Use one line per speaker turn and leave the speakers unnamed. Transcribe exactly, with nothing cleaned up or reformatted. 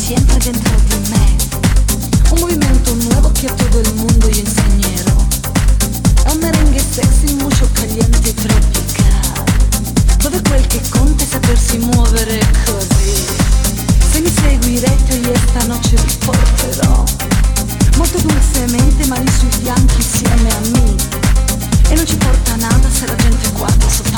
siempre dentro di me. Un movimento nuevo que a todo el mundo yo enseñero. È un merengue sexy, mucho caliente e tropical, dove quel che conta è sapersi muovere così. Se mi seguirete io stanotte vi porterò molto dulcemente mani sui fianchi insieme a me. E non ci porta nada se la gente guarda sotto